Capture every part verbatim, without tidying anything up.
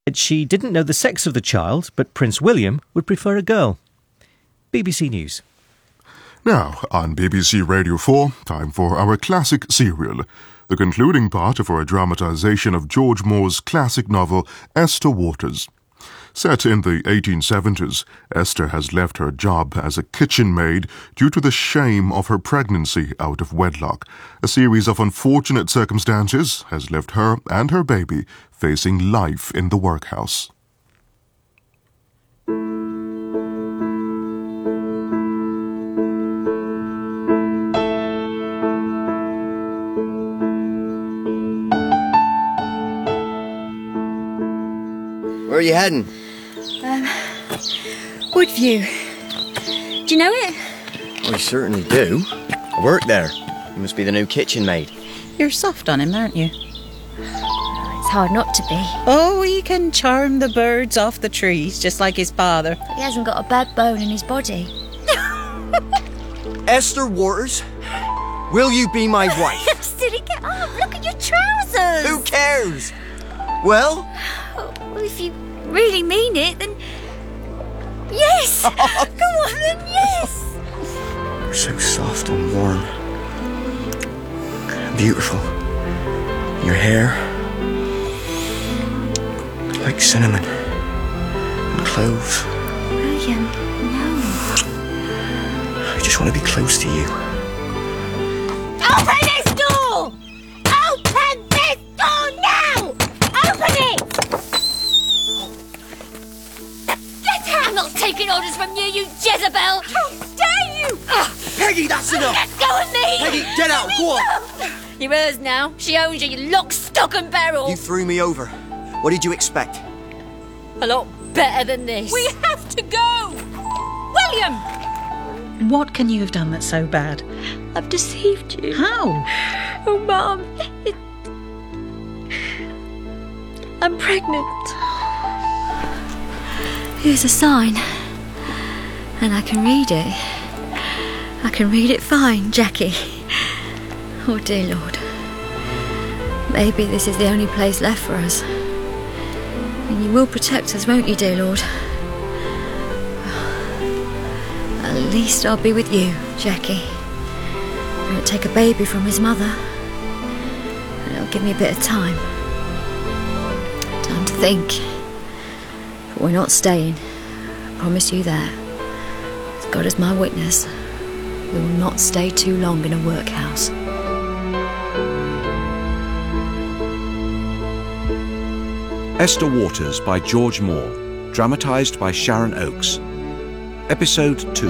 She didn't know the sex of the child, but Prince William would prefer a girl. B B C News. Now, on B B C Radio four, time for our classic serial, the concluding part of our dramatisation of George Moore's classic novel, Esther Waters. Set in the eighteen seventies, Esther has left her job as a kitchen maid due to the shame of her pregnancy out of wedlock. A series of unfortunate circumstances has left her and her baby facing life in the workhouse. Where are you heading? Um, Woodview. Do you know it? I certainly do. I work there. You must be the new kitchen maid. You're soft on him, aren't you? It's hard not to be. Oh, he can charm the birds off the trees, just like his father. He hasn't got a bad bone in his body. Esther Waters, will you be my wife? Silly, get up. Look at your trousers. Who cares? Well? Oh, well, if you really mean it, then... Yes! Come on, then, yes! You're so soft and warm. Beautiful. Your hair... like cinnamon. And cloves. William, no. I just want to be close to you. Open this door! Open this door now! Open it! Get out! I'm not taking orders from you, you Jezebel! How dare you! Ah, Peggy, that's enough! let go of me! Peggy, get out, go on! You're hers now. She owns you, you lock, stock and barrel. You threw me over. What did you expect? A lot better than this. We have to go! William! What can you have done that's so bad? I've deceived you. How? Oh, Mum. It... I'm pregnant. Here's a sign. And I can read it. I can read it fine, Jackie. Oh, dear Lord. Maybe this is the only place left for us. And you will protect us, won't you, dear Lord? At least I'll be with you, Jackie. I'm going to take a baby from his mother. And it'll give me a bit of time. Time to think. But we're not staying. I promise you that. As God is my witness, we will not stay too long in a workhouse. Esther Waters by George Moore, dramatised by Sharon Oakes. Episode two.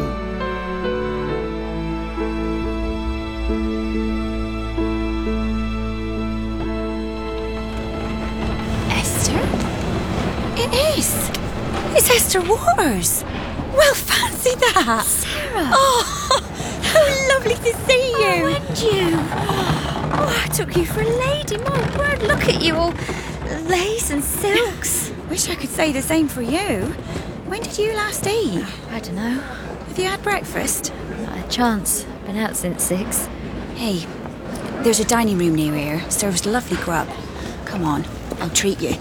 Esther? It is. It's Esther Waters. Well, fancy that. Sarah. Oh, how lovely to see you. Oh, and you. Oh, I took you for a lady. My word, look at you all. Lace and silks. Wish I could say the same for you. When did you last eat? I don't know. Have you had breakfast? Not a chance. Been out since six. Hey, there's a dining room near here. Serves lovely grub. Come on, I'll treat you.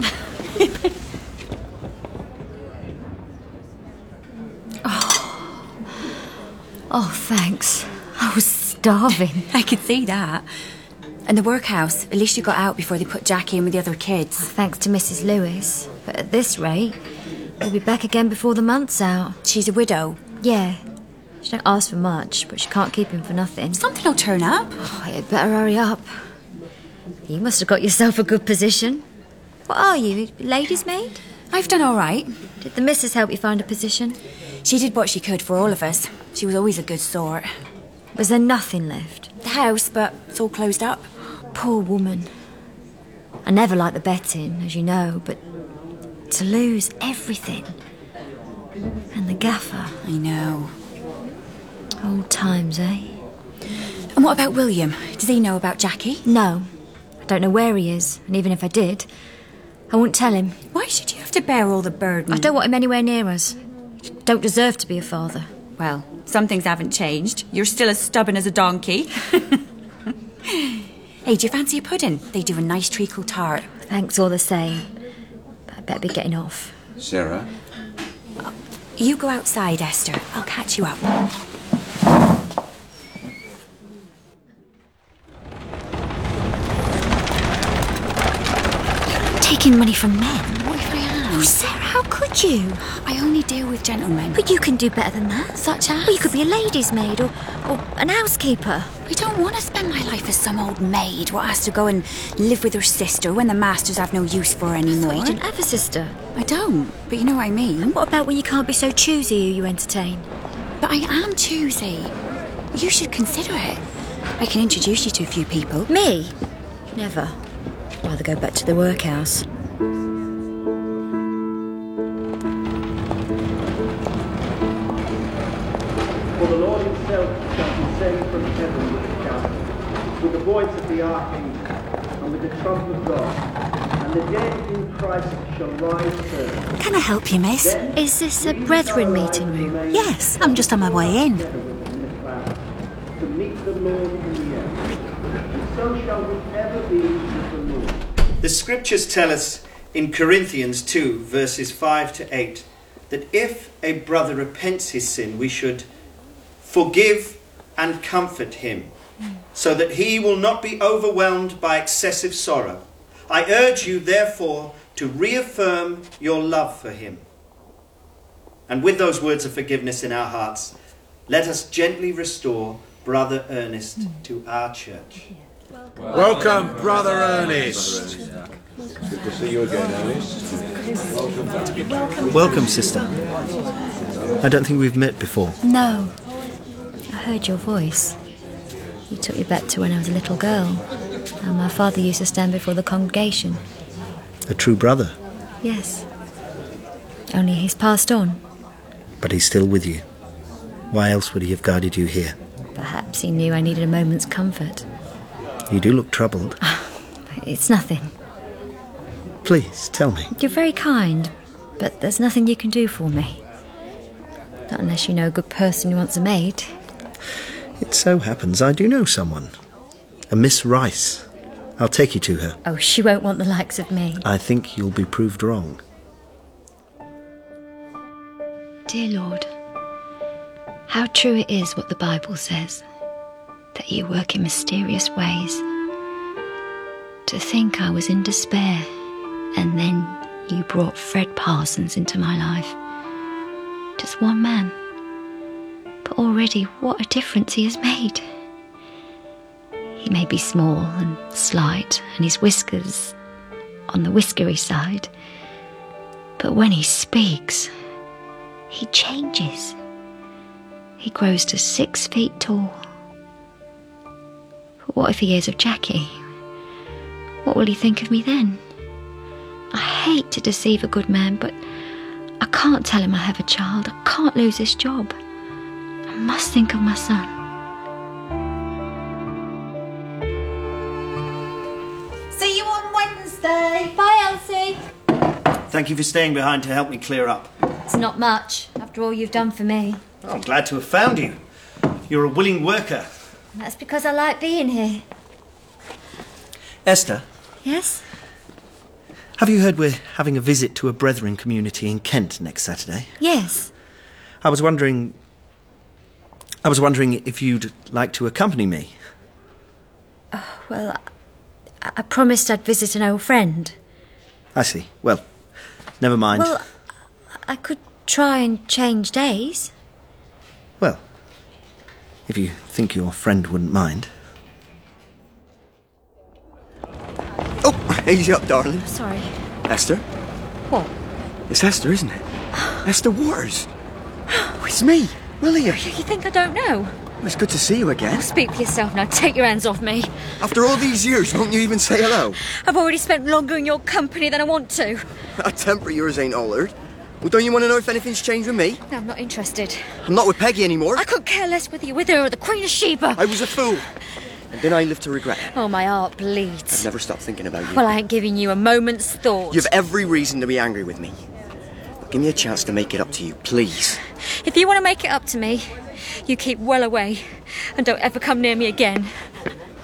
oh. oh, thanks. I was starving. I could see that. And the workhouse, at least you got out before they put Jackie in with the other kids. Thanks to Missus Lewis. But at this rate, we'll be back again before the month's out. She's a widow. Yeah. She don't ask for much, but she can't keep him for nothing. Something will turn up. Oh, you'd better hurry up. You must have got yourself a good position. What are you, lady's maid? I've done all right. Did the missus help you find a position? She did what she could for all of us. She was always a good sort. Was there nothing left? The house, but it's all closed up. Poor woman. I never liked the betting, as you know, but to lose everything. And the gaffer. I know. Old times, eh? And what about William? Does he know about Jackie? No. I don't know where he is, and even if I did, I wouldn't tell him. Why should you have to bear all the burden? I don't want him anywhere near us. He don't deserve to be a father. Well, some things haven't changed. You're still as stubborn as a donkey. Hey, do you fancy a pudding? They do a nice treacle tart. Thanks all the same. But I better be getting off. Sarah? You go outside, Esther. I'll catch you up. Taking money from men? What if I am? Oh, Sarah, how could you? I only deal with gentlemen. But you can do better than that. Such as? Well, you could be a lady's maid or, or an housekeeper. I don't want to spend my life as some old maid what has to go and live with her sister when the masters have no use for her anymore. Well, you didn't have a sister. I don't, but you know what I mean. What about when you can't be so choosy who you entertain? But I am choosy. You should consider it. I can introduce you to a few people. Me? Never. Rather go back to the workhouse. For the Lord himself shall descend from heaven with a shout, with the voice of the archangel, and with the trump of God, and the dead in Christ shall rise first. Can I help you, miss? Is this a brethren meeting room? Yes, I'm just on my way in. To meet the Lord in the air, and so shall we ever be with the Lord. The scriptures tell us in Corinthians two, verses five to eight, that if a brother repents his sin, we should forgive and comfort him, so that he will not be overwhelmed by excessive sorrow. I urge you, therefore, to reaffirm your love for him. And with those words of forgiveness in our hearts, let us gently restore Brother Ernest to our church. Welcome, Brother Ernest. Good to see you again, Ernest. Welcome. Welcome, sister. I don't think we've met before. No. I heard your voice. You took me back to when I was a little girl, and my father used to stand before the congregation. A true brother. Yes. Only he's passed on. But he's still with you. Why else would he have guided you here? Perhaps he knew I needed a moment's comfort. You do look troubled. It's nothing. Please, tell me. You're very kind, but there's nothing you can do for me. Not unless you know a good person who wants a maid. It so happens I do know someone. A Miss Rice. I'll take you to her. Oh, she won't want the likes of me. I think you'll be proved wrong. Dear Lord, how true it is what the Bible says, that you work in mysterious ways. To think I was in despair, and then you brought Fred Parsons into my life. Just one man. But already what a difference he has made. He may be small and slight, and his whiskers on the whiskery side, but when he speaks, he changes. He grows to six feet tall. But what if he hears of Jackie? What will he think of me then? I hate to deceive a good man, but I can't tell him I have a child. I can't lose this job. I must think of my son. See you on Wednesday. Bye, Elsie. Thank you for staying behind to help me clear up. It's not much, after all you've done for me. I'm glad to have found you. You're a willing worker. That's because I like being here. Esther, Yes? have you heard we're having a visit to a brethren community in Kent next Saturday? Yes. I was wondering... I was wondering if you'd like to accompany me. Well, I, I promised I'd visit an old friend. I see. Well, never mind. Well, I could try and change days. Well, if you think your friend wouldn't mind. Oh, easy up, darling. Sorry. Esther? What? It's Esther, isn't it? Esther Waters. Oh, it's me, William. You think I don't know? It's good to see you again. Speak for yourself now. Take your hands off me. After all these years, won't you even say hello? I've already spent longer in your company than I want to. That temper of yours ain't altered. Well, don't you want to know if anything's changed with me? No, I'm not interested. I'm not with Peggy anymore. I couldn't care less whether you're with her or the Queen of Sheba. I was a fool. And then I lived to regret it. Oh, my heart bleeds. I've never stopped thinking about you. Well, I ain't giving you a moment's thought. You've every reason to be angry with me. But give me a chance to make it up to you, please. If you want to make it up to me, you keep well away and don't ever come near me again.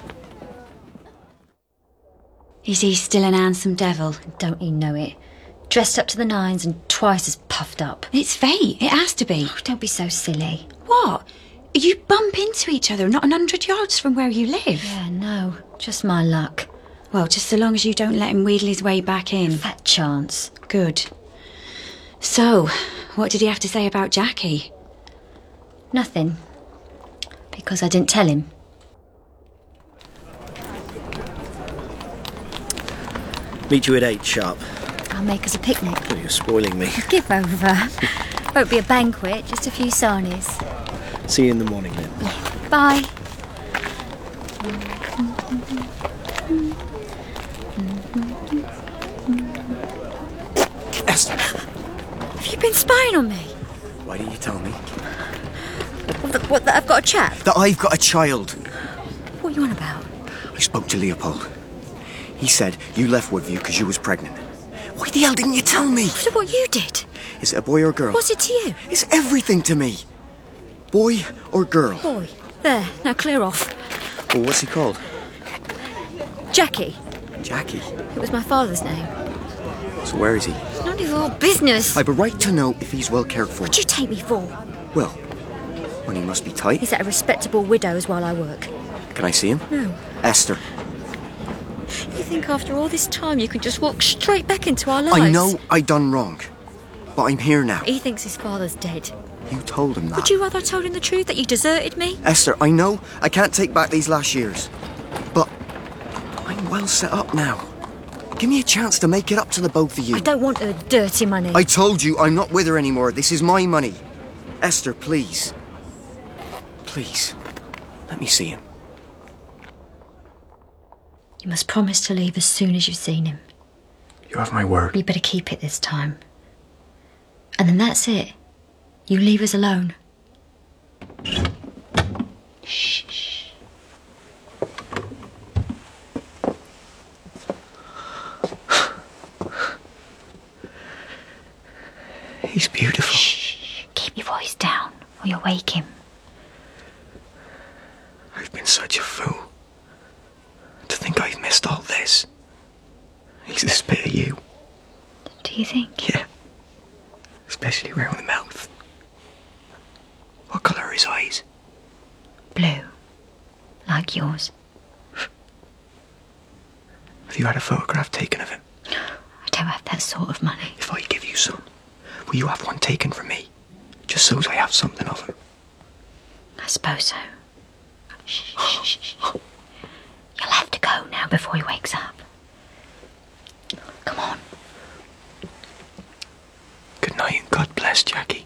Is he still an handsome devil? Don't he know it? Dressed up to the nines and twice as puffed up. It's fate. It has to be. Oh, don't be so silly. What? You bump into each other not a hundred yards from where you live. Yeah, no. Just my luck. Well, just so long as you don't let him wheedle his way back in. Fat chance. Good. So, what did he have to say about Jackie? Nothing. Because I didn't tell him. Meet you at eight sharp. I'll make us a picnic. Oh, you're spoiling me. Give over. Won't be a banquet, just a few sarnies. See you in the morning then. Bye. Esther! Have you been spying on me? Why didn't you tell me? What, that, what, that I've got a chap? That I've got a child. What are you on about? I spoke to Leopold. He said you left Woodview because you was pregnant. Why the hell didn't you tell me? After what you did? Is it a boy or a girl? What's it to you? It's everything to me. Boy or girl? Boy. There, now clear off. Well, what's he called? Jackie. Jackie? It was my father's name. So where is he? It's none of your business. I've a right to know if he's well cared for. What'd you take me for? Well, money must be tight. He's at a respectable widow's while I work. Can I see him? No. Esther. You think after all this time you can just walk straight back into our lives? I know I done wrong, but I'm here now. He thinks his father's dead. You told him that. Would you rather I told him the truth, that you deserted me? Esther, I know I can't take back these last years, but I'm well set up now. Give me a chance to make it up to the both of you. I don't want her dirty money. I told you I'm not with her anymore. This is my money. Esther, please. Please, let me see him. You must promise to leave as soon as you've seen him. You have my word. You better keep it this time. And then that's it. You leave us alone. Shh. Shh. He's beautiful. Shh. Keep your voice down or you'll wake him. I've been such a fool. To think I've missed all this. He's this bit of you. Do you think? Yeah. Especially around the mouth. What colour are his eyes? Blue. Like yours. Have you had a photograph taken of him? I don't have that sort of money. If I give you some, will you have one taken from me? Just so as I have something of him. I suppose so. Shh, shh, shh, shh. You'll have to go now before he wakes up. Come on. Good night and God bless, Jackie.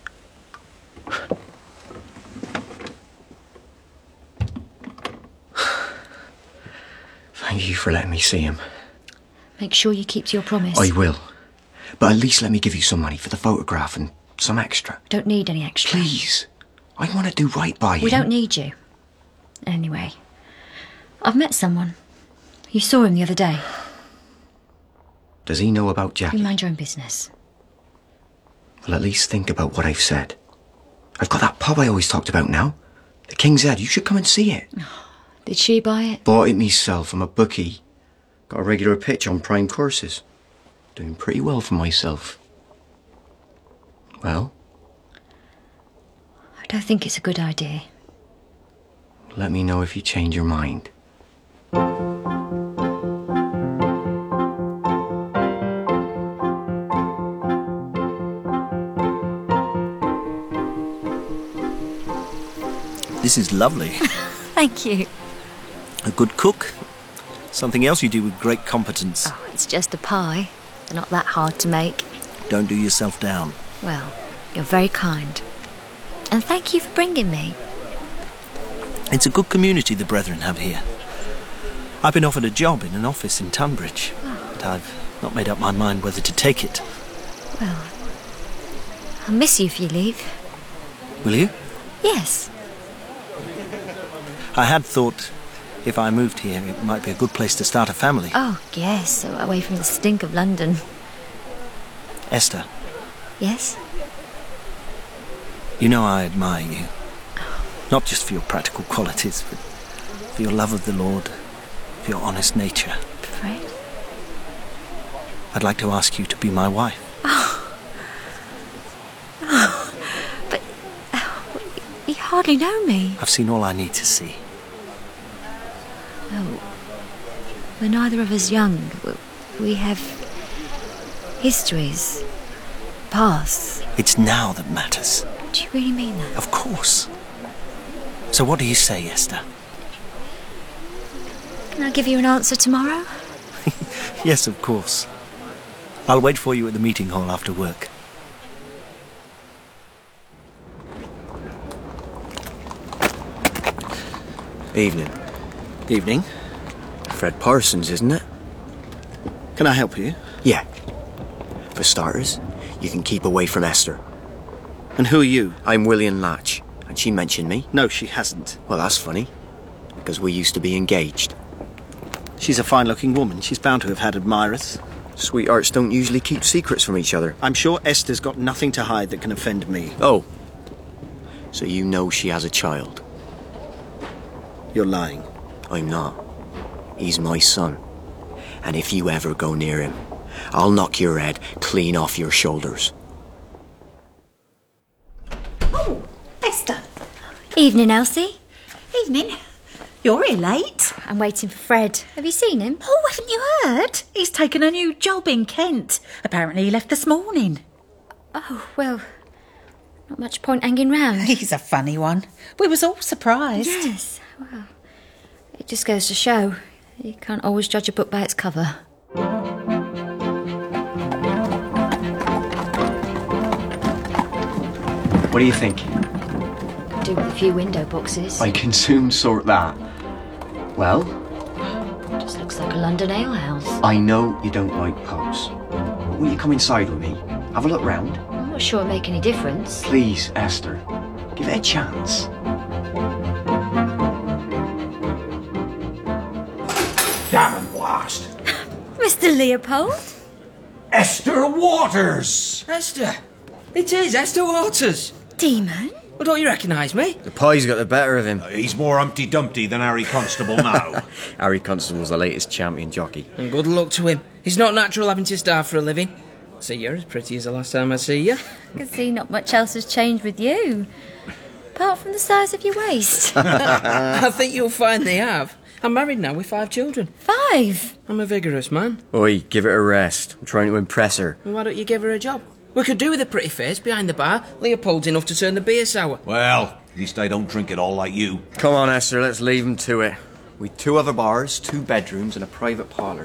Thank you for letting me see him. Make sure you keep to your promise. I will. But at least let me give you some money for the photograph and some extra. Don't need any extra. Please. I want to do right by you. We don't need you. Anyway, I've met someone. You saw him the other day. Does he know about Jackie? You mind your own business. Well, at least think about what I've said. I've got that pub I always talked about now. The King's Head. You should come and see it. Did she buy it? Bought it myself. I'm a bookie. Got a regular pitch on prime courses. Doing pretty well for myself. Well? I don't think it's a good idea. Let me know if you change your mind. This is lovely. Thank you. A good cook. Something else you do with great competence. Oh, it's just a pie. They're not that hard to make. Don't do yourself down. Well, you're very kind. And thank you for bringing me. It's a good community the Brethren have here. I've been offered a job in an office in Tunbridge, oh. but I've not made up my mind whether to take it. Well, I'll miss you if you leave. Will you? Yes. I had thought if I moved here, it might be a good place to start a family. Oh, yes, so away from the stink of London. Esther. Yes? You know I admire you. Not just for your practical qualities, but for your love of the Lord, for your honest nature. Fred? I'd like to ask you to be my wife. Oh. Oh. But oh, you hardly know me. I've seen all I need to see. Well, we're neither of us young. We have histories, pasts. It's now that matters. Do you really mean that? Of course. So what do you say, Esther? Can I give you an answer tomorrow? Yes, of course. I'll wait for you at the meeting hall after work. Evening. Evening. Fred Parsons, isn't it? Can I help you? Yeah. For starters, you can keep away from Esther. And who are you? I'm William Latch, and she mentioned me. No, she hasn't. Well, that's funny, because we used to be engaged. She's a fine-looking woman. She's bound to have had admirers. Sweethearts don't usually keep secrets from each other. I'm sure Esther's got nothing to hide that can offend me. Oh. So you know she has a child? You're lying. I'm not. He's my son. And if you ever go near him, I'll knock your head clean off your shoulders. Oh, Esther. Evening, Elsie. Evening. You're here late. I'm waiting for Fred. Have you seen him? Oh, haven't you heard? He's taken a new job in Kent. Apparently he left this morning. Oh, well, not much point hanging round. He's a funny one. We was all surprised. Yes, well, it just goes to show you can't always judge a book by its cover. What do you think? Could do with a few window boxes. I can soon sort that. Well? Just looks like a London alehouse. I know you don't like pubs. Will you come inside with me? Have a look round? I'm not sure it'll make any difference. Please, Esther. Give it a chance. Damn and blast! Mister Leopold? Esther Waters! Esther? It is Esther Waters. Demon? Well, don't you recognise me? The pie's got the better of him. Uh, he's more Humpty Dumpty than Harry Constable now. Harry Constable's the latest champion jockey. And good luck to him. He's not natural having to starve for a living. See, you're as pretty as the last time I see you. I can see not much else has changed with you. Apart from the size of your waist. I think you'll find they have. I'm married now with five children. Five? I'm a vigorous man. Oi, give it a rest. I'm trying to impress her. Well, why don't you give her a job? We could do with a pretty face behind the bar. Leopold's enough to turn the beer sour. Well, at least I don't drink it all like you. Come on, Esther, let's leave him to it. With two other bars, two bedrooms and a private parlour.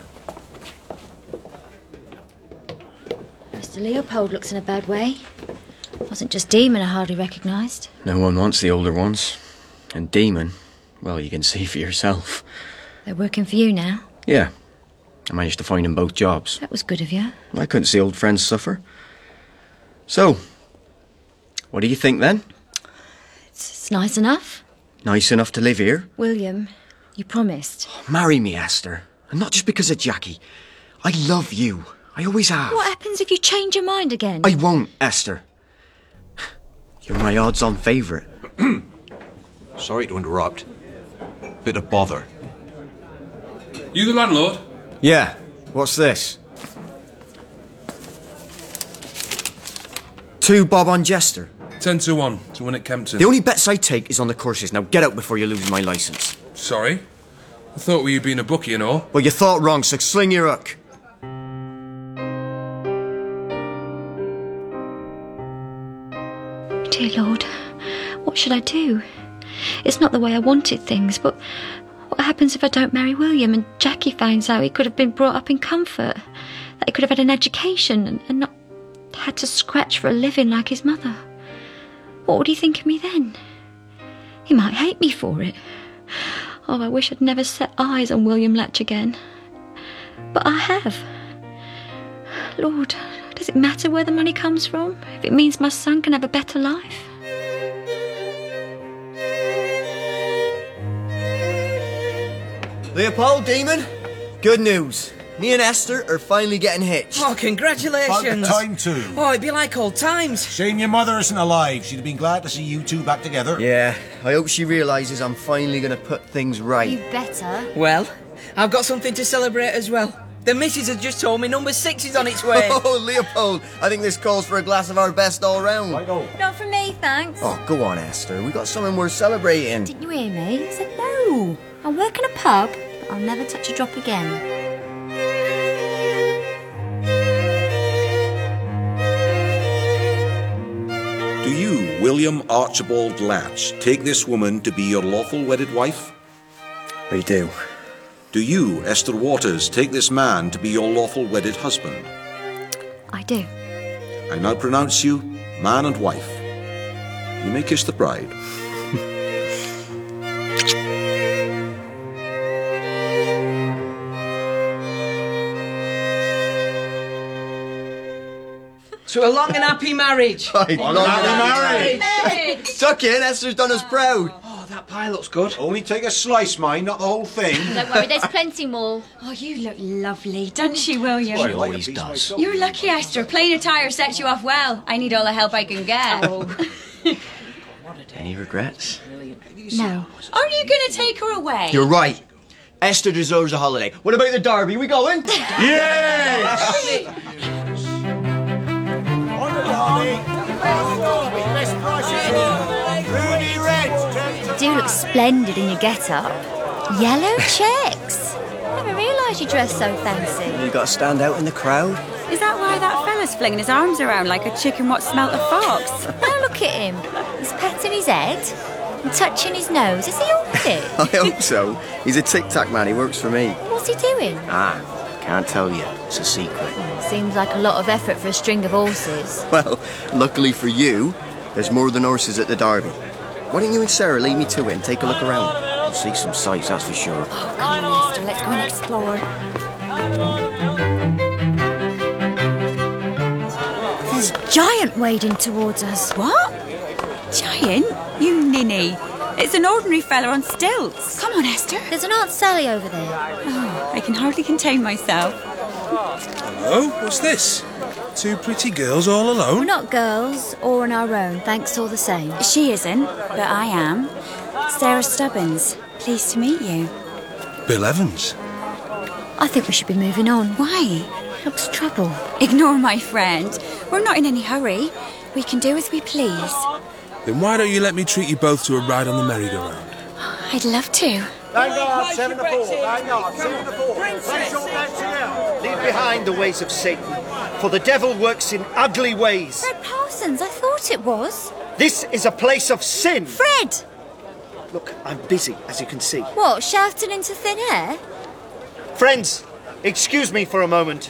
Mister Leopold looks in a bad way. Wasn't just Demon I hardly recognised. No one wants the older ones. And Demon, well, you can see for yourself. They're working for you now? Yeah. I managed to find them both jobs. That was good of you. I couldn't see old friends suffer. So, what do you think then? It's, it's nice enough. Nice enough to live here? William, you promised. Oh, marry me, Esther. And not just because of Jackie. I love you. I always have. What happens if you change your mind again? I won't, Esther. You're my odds-on favourite. Sorry to interrupt. Bit of bother. You the landlord? Yeah. What's this? Two Bob on Jester. Ten to one to win at Kempton. The only bets I take is on the courses. Now get out before you lose my licence. Sorry? I thought we were being a bookie and all. Well, you thought wrong, so sling your hook. Dear Lord, what should I do? It's not the way I wanted things, but what happens if I don't marry William and Jackie finds out he could have been brought up in comfort, that he could have had an education and, and not had to scratch for a living like his mother? What would he think of me then? He might hate me for it. Oh, I wish I'd never set eyes on William Latch again. But I have. Lord, does it matter where the money comes from, if it means my son can have a better life? Leopold, Demon, good news. Me and Esther are finally getting hitched. Oh, congratulations. About time too. Oh, it'd be like old times. Shame your mother isn't alive. She'd have been glad to see you two back together. Yeah, I hope she realises I'm finally going to put things right. You better. Well, I've got something to celebrate as well. The missus has just told me number six is on its way. Oh, Leopold, I think this calls for a glass of our best all round. Not for me, thanks. Oh, go on, Esther. We got something worth celebrating. Didn't you hear me? I said no. I'll work in a pub, but I'll never touch a drop again. Do you, William Archibald Latch, take this woman to be your lawful wedded wife? We do. Do you, Esther Waters, take this man to be your lawful wedded husband? I do. I now pronounce you man and wife. You may kiss the bride. To a long and happy marriage. Right, long and happy marriage. Tuck in, Esther's done us proud. Oh, that pie looks good. Only take a slice, mine, not the whole thing. Don't worry, there's plenty more. Oh, you look lovely, don't she, William? She always does. You're lucky, Esther. Plain attire sets you off well. I need all the help I can get. Any regrets? No. Are you going to take her away? You're right. Esther deserves a holiday. What about the derby? We going? Yes! You do look splendid in your get-up. Yellow checks. Never realised you dressed so fancy. You got to stand out in the crowd. Is that why that fella's flinging his arms around like a chicken what smelt a fox? Now look at him. He's patting his head and touching his nose. Is he all right? I hope so. He's a tic-tac man. He works for me. What's he doing? Ah, can't tell you. It's a secret. Seems like a lot of effort for a string of horses. Well, luckily for you, there's more than horses at the derby. Why don't you and Sarah lead me to it and take a look around? You'll see some sights, that's for sure. Oh, come on, Esther. Let's go and explore. There's a giant wading towards us. What? Giant? You ninny. It's an ordinary fella on stilts. Come on, Esther. There's an Aunt Sally over there. Oh, I can hardly contain myself. Hello, what's this? Two pretty girls all alone? We're not girls, or on our own, thanks all the same. She isn't, but I am. Sarah Stubbins. Pleased to meet you. Bill Evans. I think we should be moving on. Why? Looks trouble. Ignore my friend. We're not in any hurry. We can do as we please. Then why don't you let me treat you both to a ride on the merry-go-round? I'd love to. Vanguard, seven to four. Vanguard, seven to four. Place your bets here. Leave behind the ways of Satan, for the devil works in ugly ways. Fred Parsons, I thought it was. This is a place of sin. Fred! Look, I'm busy, as you can see. What, shouting into thin air? Friends, excuse me for a moment.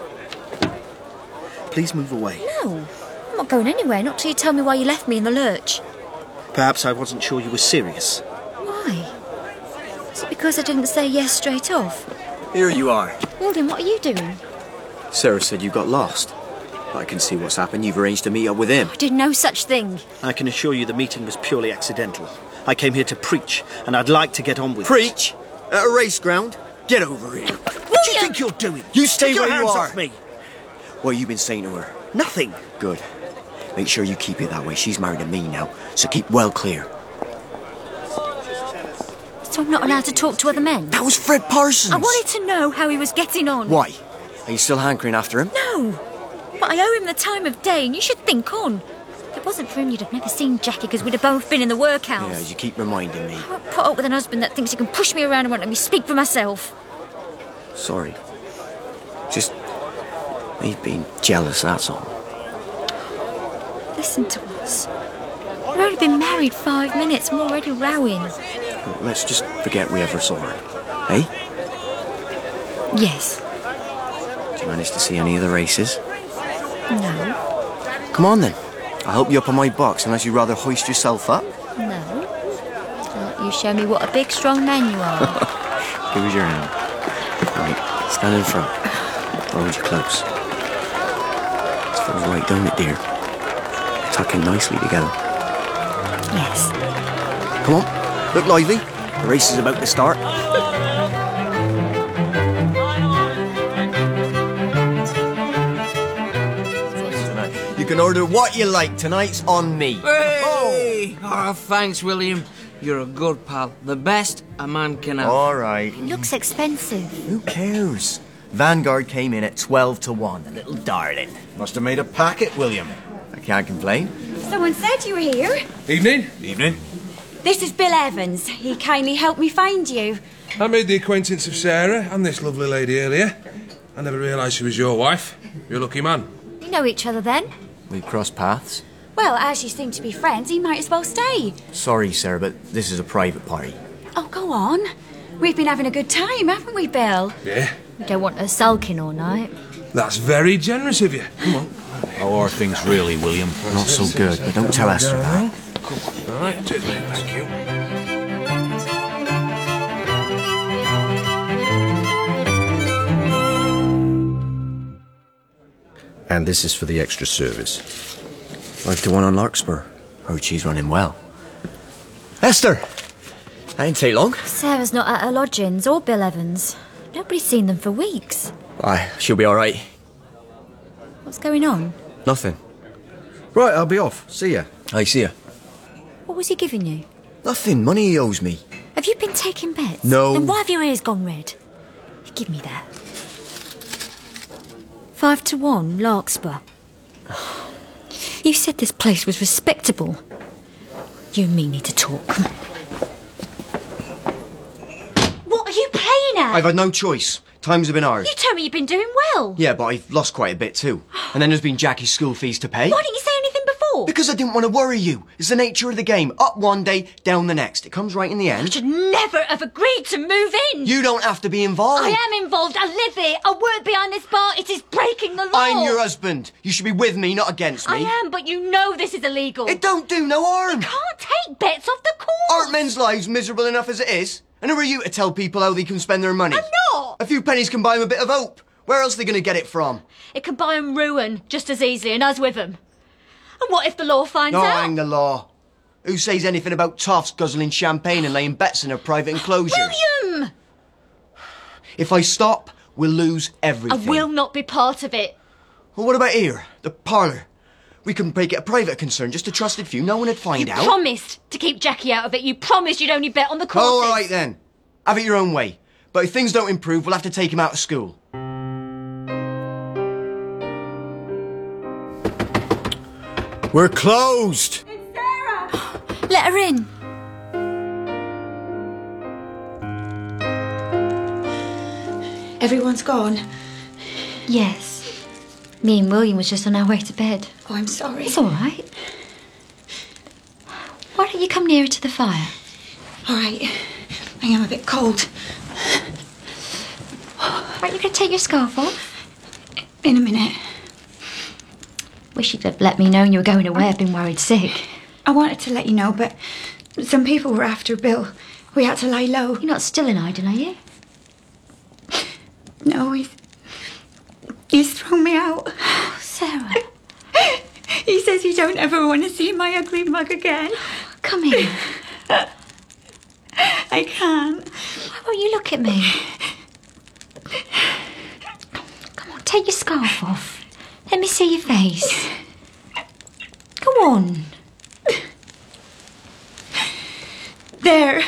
Please move away. No, I'm not going anywhere, not till you tell me why you left me in the lurch. Perhaps I wasn't sure you were serious. Why? Is it because I didn't say yes straight off? Here you are. Walden, what are you doing? Sarah said you got lost. I can see what's happened. You've arranged to meet up with him. I did no such thing. I can assure you the meeting was purely accidental. I came here to preach, and I'd like to get on with Preach? At a race ground? Get over here. What do you think you're doing? You stay Take your where you hands are. off me. What have you been saying to her? Nothing. Good. Make sure you keep it that way. She's married to me now, so keep well clear. So I'm not allowed to talk to other men? That was Fred Parsons. I wanted to know how he was getting on. Why? Are you still hankering after him? No. But I owe him the time of day, and you should think on. If it wasn't for him, you'd have never seen Jackie, because we'd have both been in the workhouse. Yeah, you keep reminding me. I won't put up with an husband that thinks he can push me around and won't let me speak for myself. Sorry. Just... me being jealous, that's all. Listen to us. We've only been married five minutes and we're already rowing. Well, let's just forget we ever saw her. Eh? Yes. Did you manage to see any of the races? No. Come on then. I'll help you up on my box unless you'd rather hoist yourself up. No. I'll let you show me what a big, strong man you are. Give us your hand. Right, stand in front. I'll hold you close. This feels right, don't it, dear? Tucking nicely together. Yes. Come on, look lively. The race is about to start. You can order what you like. Tonight's on me. Hey! Oh, thanks, William. You're a good pal. The best a man can have. All right. It looks expensive. Who cares? Vanguard came in at twelve to one, the little darling. Must have made a packet, William. I can't complain. Someone said you were here. Evening. Evening. This is Bill Evans. He kindly helped me find you. I made the acquaintance of Sarah and this lovely lady earlier. I never realised she was your wife. You're a lucky man. You know each other then? We crossed paths. Well, as you seem to be friends, you might as well stay. Sorry, sir, but this is a private party. Oh, go on. We've been having a good time, haven't we, Bill? Yeah. You don't want her sulking all night. That's very generous of you. Come on. How are things really, William? Not so good, but don't tell Esther that. Come on. All right, cheers, mate. Thank you. And this is for the extra service. Five to one on Larkspur. Heard she's running well. Esther! That didn't take long. Sarah's not at her lodgings or Bill Evans. Nobody's seen them for weeks. Aye, she'll be all right. What's going on? Nothing. Right, I'll be off. See ya. I see ya. What was he giving you? Nothing. Money he owes me. Have you been taking bets? No. Then why have your ears gone red? Give me that. Five to one, Larkspur. You said this place was respectable. You and me need to talk. What are you playing at? I've had no choice. Times have been hard. You told me you've been doing well. Yeah, but I've lost quite a bit too. And then there's been Jackie's school fees to pay. Why didn't you say anything before? Because I didn't want to worry you. It's the nature of the game. Up one day, down the next. It comes right in the You end. should never have agreed to move in. You don't have to be involved. I am involved. I live here. I work behind this bar. It is breaking the law. I'm your husband. You should be with me, not against me. I am, but you know this is illegal. It don't do no harm. You can't take bets off the course. Aren't men's lives miserable enough as it is? And who are you to tell people how they can spend their money? I'm not. A few pennies can buy them a bit of hope. Where else are they going to get it from? It can buy 'em ruin just as easily, and us with 'em. And what if the law finds No, out? hang the law. Who says anything about toffs guzzling champagne and laying bets in their private enclosures? William! If I stop, we'll lose everything. I will not be part of it. Well, what about here? The parlour? We couldn't make it a private concern, just a trusted few. No one would find you out. You promised to keep Jackie out of it. You promised you'd only bet on the courses. Oh, all right then. Have it your own way. But if things don't improve, we'll have to take him out of school. We're closed. Let her in. Everyone's gone. Yes. Me and William was just on our way to bed. Oh, I'm sorry. It's all right. Why don't you come nearer to the fire? All right. I am a bit cold. Aren't you going to take your scarf off? In a minute. Wish you'd have let me know you were going away. I've been worried sick. I wanted to let you know, but some people were after Bill. We had to lie low. You're not still in hiding, are you? No, he's... He's thrown me out. Oh, Sarah. He says you don't ever want to see my ugly mug again. Come here. I can't. Why won't you look at me? Come on, take your scarf off. Let me see your face. Go on. There.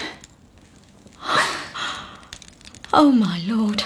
Oh, my Lord.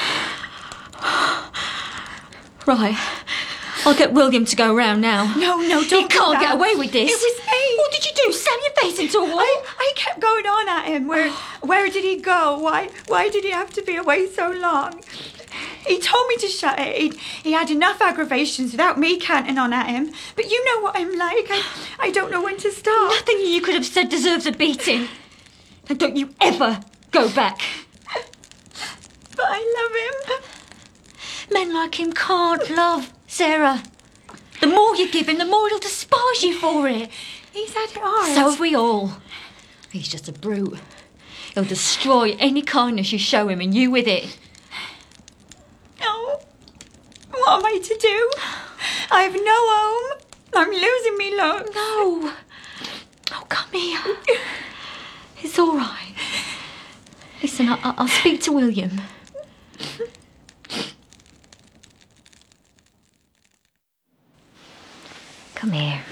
Right. I'll get William to go round now. No, no, don't He do can't that. get away with this. It was me. What did you do? Slam your face into a wall? I, I kept going on at him. Where where did he go? Why why did he have to be away so long? He told me to shut it. He, he had enough aggravations without me canting on at him. But you know what I'm like. I, I don't know when to stop. Nothing you could have said deserves a beating. And don't you ever go back. But I love him. Men like him can't love, Sarah. The more you give him, the more he'll despise you for it. He's had it hard. So have we all. He's just a brute. He'll destroy any kindness you show him, and you with it. No. What am I to do? I have no home. I'm losing me love. No. Oh, come here. It's all right. Listen, I- I'll speak to William. Come here.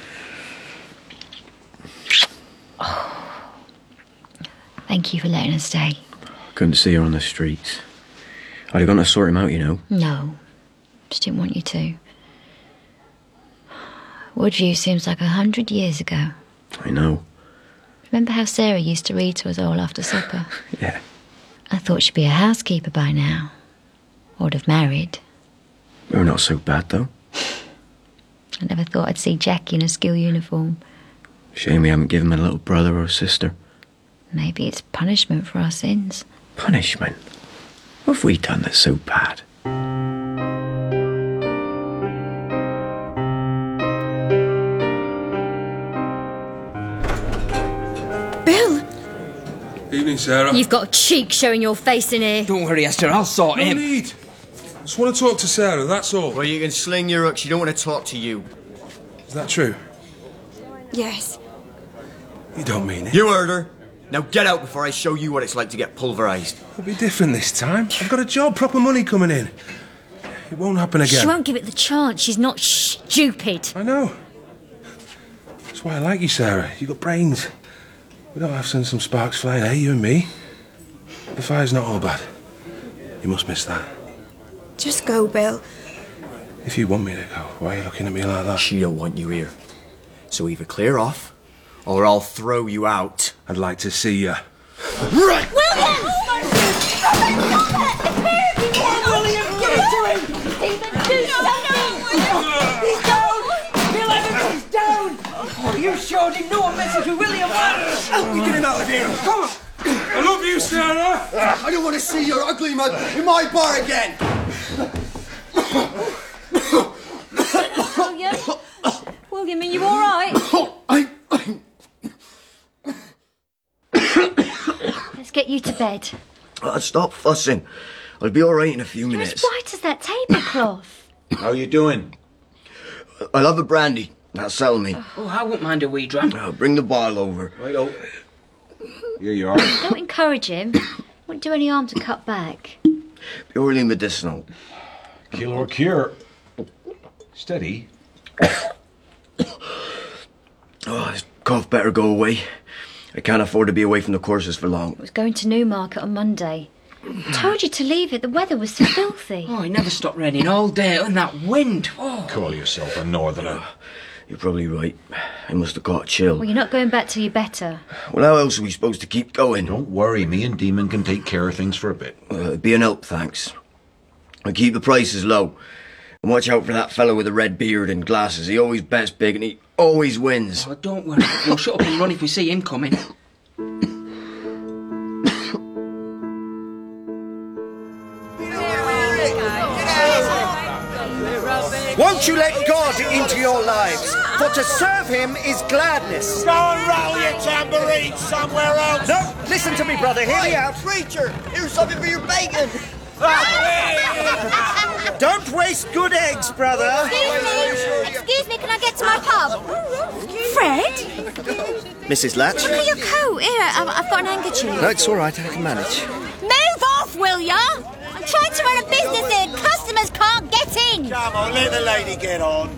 Oh. Thank you for letting us stay. Couldn't see her on the streets. I'd have gone to sort him out, you know. No, just didn't want you to. Woodview seems like a hundred years ago. I know. Remember how Sarah used to read to us all after supper? Yeah. I thought she'd be a housekeeper by now. Or would have married. We're not so bad, though. I never thought I'd see Jackie in a school uniform. Shame we haven't given him a little brother or sister. Maybe it's punishment for our sins. Punishment? What have we done that's so bad? Bill! Evening, Sarah. You've got a cheek showing your face in here. Don't worry, Esther, I'll sort No him. need. I just want to talk to Sarah, that's all. Well, you can sling your hook. She don't want to talk to you. Is that true? Yes. You don't mean it. You heard her. Now get out before I show you what it's like to get pulverised. It'll be different this time. I've got a job, proper money coming in. It won't happen again. She won't give it the chance. She's not stupid. I know. That's why I like you, Sarah. You got brains. We don't have to send some sparks flying, eh, you and me? The fire's not all bad. You must miss that. Just go, Bill. If you want me to go, why are you looking at me like that? She don't want you here. So either clear off, or I'll throw you out. I'd like to see you. Right! William! William, give it to him! Stephen, do something! He's down! Bill Evans is down! Oh, you showed him no message with William. Help me get him out of here! Come on! I love you, Sarah! I don't want to see your ugly mug in my bar again! William? William, are you all right? I, Let's get you to bed. Oh, stop fussing. I'll be all right in a few You're minutes. as white as that tablecloth. How you doing? I'll have a brandy. That'll settle me. Oh, I wouldn't mind a wee dram. Uh, bring the bottle over. Righto. Here you are. Don't encourage him. Won't do any harm to cut back. Purely medicinal. Kill or cure. Steady. Oh, this cough better go away. I can't afford to be away from the courses for long. I was going to Newmarket on Monday. I told you to leave it. The weather was so filthy. Oh, it never stopped raining all day, and that wind. Oh. Call yourself a northerner. You're probably right. I must have caught a chill. Well, you're not going back till you're better. Well, how else are we supposed to keep going? Don't worry, me and Demon can take care of things for a bit. Uh, it'd be an help, thanks. And keep the prices low. And watch out for that fellow with the red beard and glasses. He always bets big and he always wins. Oh, don't worry. We'll shut up and run if we see him coming. Won't you let God into your lives? For to serve him is gladness. Go and rattle your tambourine somewhere else. No, listen to me, brother. Hear me out. Preacher, here's something for your bacon. Don't waste good eggs, brother. Excuse me. Excuse me, can I get to my pub? Fred? Missus Latch? Look at your coat. Here, I've, I've got an handkerchief. No, it's all right. I can manage. Move off, will ya? I'm trying to run a business here. Customers can't get in. Come on, let the lady get on.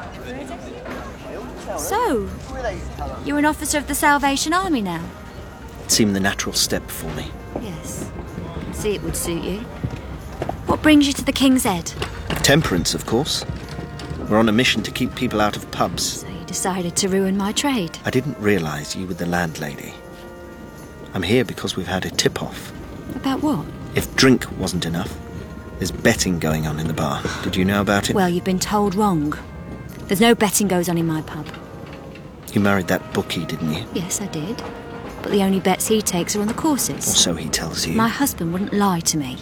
So, you're an officer of the Salvation Army now? It seemed the natural step for me. Yes. See, it would suit you. What brings you to the King's Head? Temperance, of course. We're on a mission to keep people out of pubs. So you decided to ruin my trade? I didn't realise you were the landlady. I'm here because we've had a tip-off. About what? If drink wasn't enough, there's betting going on in the bar. Did you know about it? Well, you've been told wrong. There's no betting goes on in my pub. You married that bookie, didn't you? Yes, I did. But the only bets he takes are on the courses. Or so he tells you. My husband wouldn't lie to me.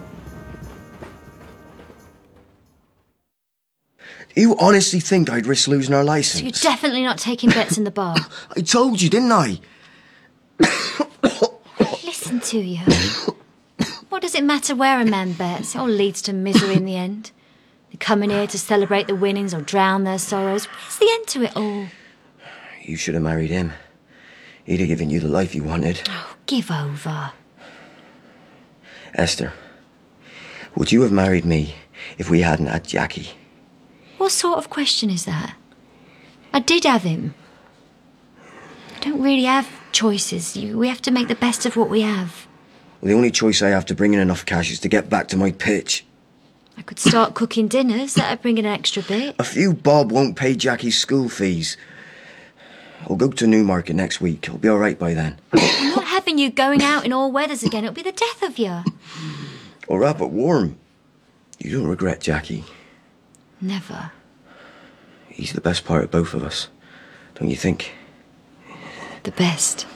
You honestly think I'd risk losing our licence? So you're definitely not taking bets in the bar. I told you, didn't I? Listen to you. What does it matter where a man bets? It all leads to misery in the end. They come in here to celebrate the winnings or drown their sorrows. Where's the end to it all? You should have married him. He'd have given you the life you wanted. Oh, give over. Esther, would you have married me if we hadn't had Jackie? What sort of question is that? I did have him. I don't really have choices. You, we have to make the best of what we have. Well, the only choice I have to bring in enough cash is to get back to my pitch. I could start cooking dinners. That'd bring in an extra bit. A few bob won't pay Jackie's school fees. I'll go to Newmarket next week. I'll be all right by then. I'm not having you going out in all weathers again. It'll be the death of you. Or wrap it warm. You don't regret Jackie. Never. He's the best part of both of us, don't you think? The best.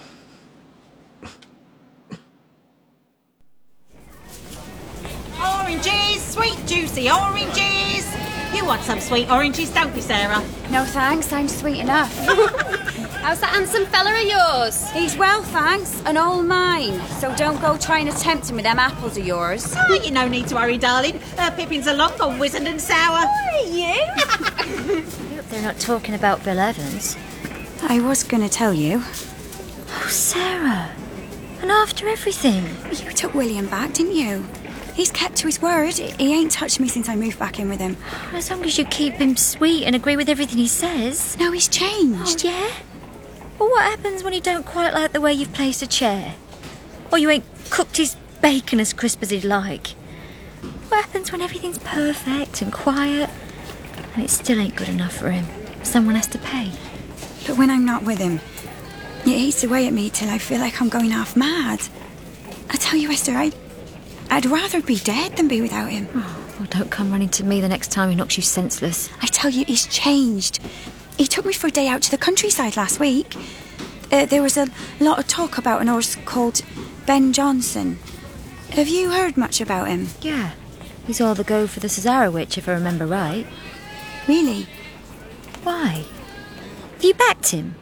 Oranges, sweet juicy oranges. You want some sweet oranges, don't you, Sarah? No thanks, I'm sweet enough. How's that handsome fella of yours? He's well, thanks, and all mine. So don't go trying to tempt him with them apples of yours. Oh, you no need to worry, darling. Uh, Pippin's along for wizened and sour. Are you? I hope they're not talking about Bill Evans. I was going to tell you. Oh, Sarah. And after everything. You took William back, didn't you? He's kept to his word. He ain't touched me since I moved back in with him. As long as you keep him sweet and agree with everything he says. No, he's changed. Oh, yeah? Well, what happens when you don't quite like the way you've placed a chair? Or you ain't cooked his bacon as crisp as he'd like? What happens when everything's perfect and quiet and it still ain't good enough for him? Someone has to pay. But when I'm not with him, he eats away at me till I feel like I'm going half mad. I tell you, Esther, I... I'd rather be dead than be without him. Oh, well, don't come running to me the next time he knocks you senseless. I tell you, he's changed. He took me for a day out to the countryside last week. Uh, there was a lot of talk about an horse called Ben Jonson. Have you heard much about him? Yeah. He's all the go for the Cesarewitch, if I remember right. Really? Why? Have you backed him?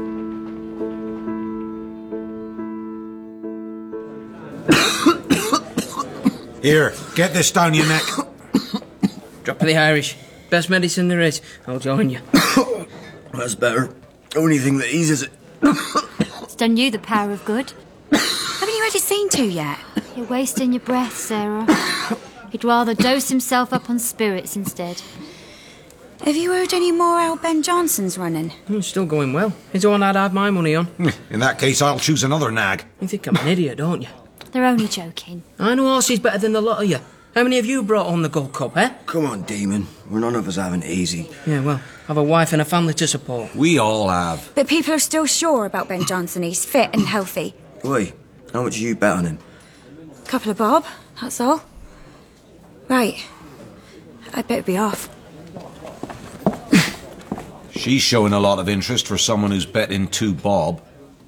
Here, get this down your neck. Drop of the Irish. Best medicine there is. I'll join you. That's better. Only thing that eases it. It's done you the power of good. Haven't you had it seen to yet? You're wasting your breath, Sarah. He'd rather dose himself up on spirits instead. Have you heard any more how Ben Jonson's running? It's still going well. He's the one I'd have my money on. In that case, I'll choose another nag. You think I'm an idiot, don't you? They're only joking. I know horses better than the lot of you. How many have you brought on the Gold Cup, eh? Come on, Damon. We're none of us having it easy. Yeah, well, I've a wife and a family to support. We all have. But people are still sure about Ben Jonson. He's fit and healthy. Wait, how much do you bet on him? Couple of bob, that's all. Right. I'd better be off. She's showing a lot of interest for someone who's betting two bob.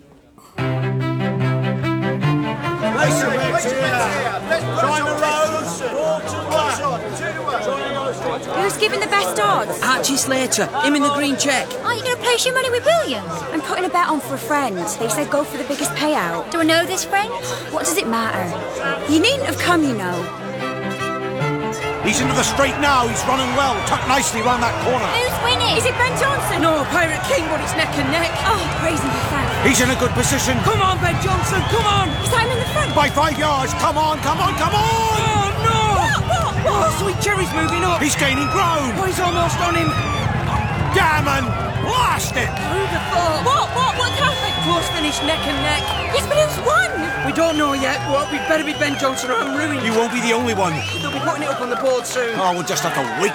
Who's giving the best odds? Archie Slater, him in the green check. Are you going to place your money with William? I'm putting a bet on for a friend. They said go for the biggest payout. Do I know this friend? What does it matter? You needn't have come, you know. He's into the straight now. He's running well. Tucked nicely round that corner. Who's winning? Is it Ben Jonson? No, Pirate King, but it's neck and neck. Oh, praise and be thanked. He's in a good position. Come on, Ben Jonson, come on! Is that him in the front? By five yards. Come on, come on, come on! Oh, no! What, what, what? Oh, Sweet Cherry's moving up. He's gaining ground. Oh, he's almost on him. Gammon! Blast it! Who'd have thought? What, what, what's happened? Close finish, neck and neck. Yes, but who's won? We don't know yet. Well, we'd better be Ben Jonson or I'm ruined. You won't be the only one. They'll be putting it up on the board soon. Oh, we'll just have to wait.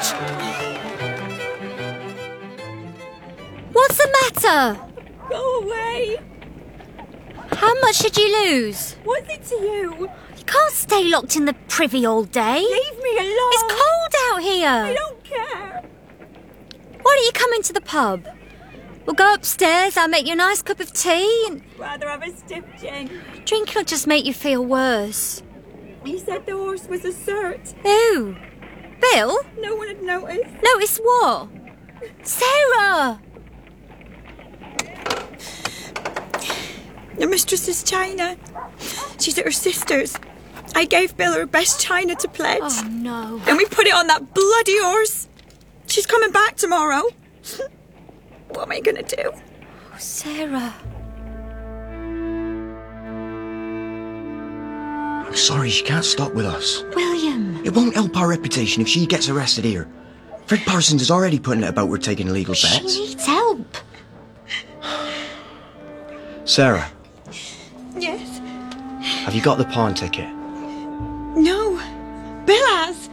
What's the matter? Go away. How much did you lose? What's it to you? You can't stay locked in the privy all day. Leave me alone. It's cold out here. I don't care. Why don't you come into the pub? We'll go upstairs, I'll make you a nice cup of tea and... Rather have a stiff gin. Drinking will just make you feel worse. He said the horse was a cert. Who? Bill? No one had noticed. Notice what? Sarah! The mistress's china. She's at her sister's. I gave Bill her best china to pledge. Oh, no. And we put it on that bloody horse. She's coming back tomorrow. What am I going to do? Oh, Sarah. I'm sorry, she can't stop with us. William. It won't help our reputation if she gets arrested here. Fred Parsons is already putting it about we're taking illegal bets. She needs help. Sarah, Yes. have you got the pawn ticket? No. Bill has.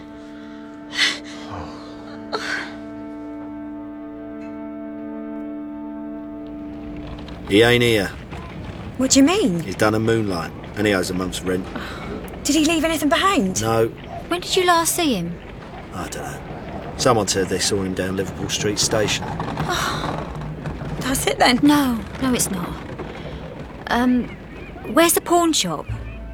He ain't here. What do you mean? He's done a moonlight, and he owes a month's rent. Did he leave anything behind? No, When did you last see him? I don't know. Someone said they saw him down Liverpool Street Station. That's it then? No, no, it's not. Um, where's the pawn shop?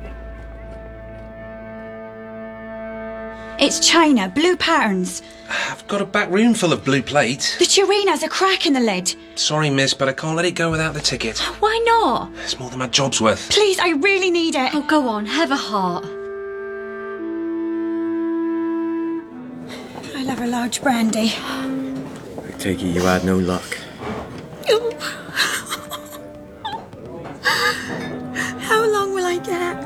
It's china, blue patterns. I've got a back room full of blue plates. The tureen has a crack in the lid. Sorry, miss, but I can't let it go without the ticket. Why not? It's more than my job's worth. Please, I really need it. Oh, go on, have a heart. I'll have a large brandy. I take it you had no luck. How long will I get?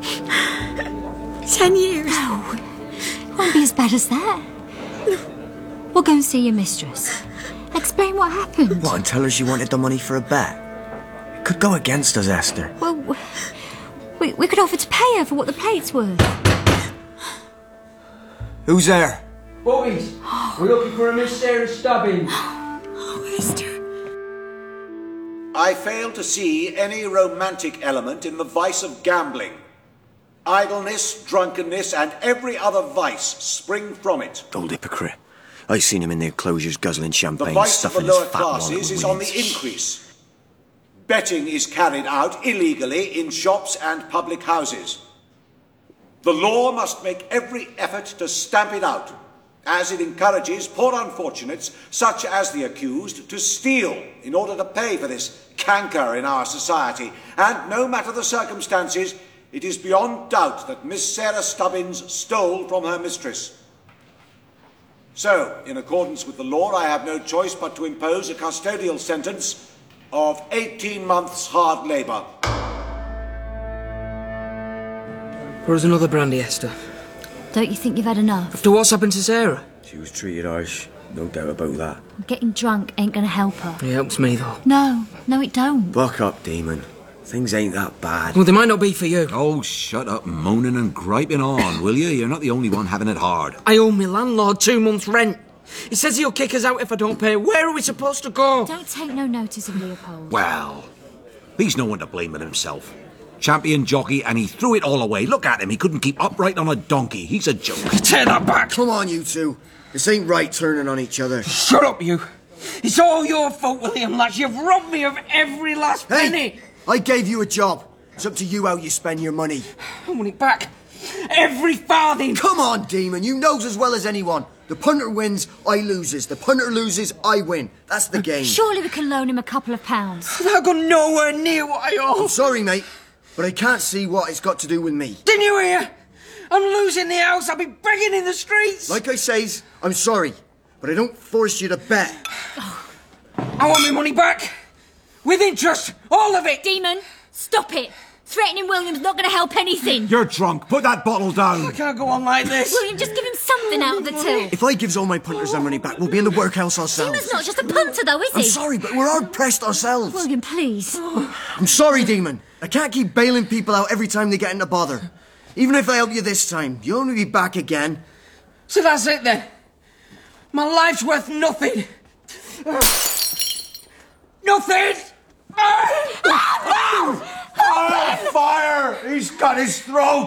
Ten years. No, it won't be as bad as that. We'll go and see your mistress. Explain what happened. What, and tell her she wanted the money for a bet? It could go against us, Esther. Well, we, we could offer to pay her for what the plates were. Who's there? Boys, we're looking for a Miss Sarah Stubbins. Oh, Esther. I fail to see any romantic element in the vice of gambling. Idleness, drunkenness, and every other vice spring from it. Old hypocrite. I seen him in the enclosures guzzling The champagne, vice of the stuffing his lower fat wallet classes with is on the winnings. increase. Betting is carried out illegally in shops and public houses. The law must make every effort to stamp it out, as it encourages poor unfortunates, such as the accused, to steal in order to pay for this canker in our society. And no matter the circumstances, it is beyond doubt that Miss Sarah Stubbins stole from her mistress. So, in accordance with the law, I have no choice but to impose a custodial sentence of eighteen months' hard labour. Where's another brandy, Esther? Don't you think you've had enough? After what's happened to Sarah? She was treated harsh, no doubt about that. Getting drunk ain't gonna help her. It helps me, though. No, no it don't. Buck up, Demon. Things ain't that bad. Well, they might not be for you. Oh, shut up moaning and griping on, will you? You're not the only one having it hard. I owe my landlord two months' rent. He says he'll kick us out if I don't pay. Where are we supposed to go? Don't take no notice of Leopold. Well, he's no one to blame but himself. Champion jockey, and he threw it all away. Look at him, he couldn't keep upright on a donkey. He's a joke. Tear that back! Come on, you two. This ain't right turning on each other. Shut up, you! It's all your fault, William, lads. You've robbed me of every last Hey, penny. I gave you a job. It's up to you how you spend your money. I want it back. Every farthing. Come on, Demon. You knows as well as anyone. The punter wins, I loses. The punter loses, I win. That's the game. Surely we can loan him a couple of pounds. I've got nowhere near what I owe. I'm sorry, mate, but I can't see what it's got to do with me. Didn't you hear? I'm losing the house. I'll be begging in the streets. Like I says, I'm sorry, but I don't force you to bet. I want my money back. With interest. All of it. Demon, stop it. Threatening William's not going to help anything. You're drunk. Put that bottle down. I can't go on like this. William, just give him something out of the till. If I gives all my punters their money back, we'll be in the workhouse ourselves. Demon's not just a punter, though, is he? I'm sorry, but we're hard pressed ourselves. William, please. I'm sorry, Demon. I can't keep bailing people out every time they get into bother. Even if I help you this time, you'll only be back again. So that's it then. My life's worth nothing. Nothing! Oh, fire! He's cut his throat!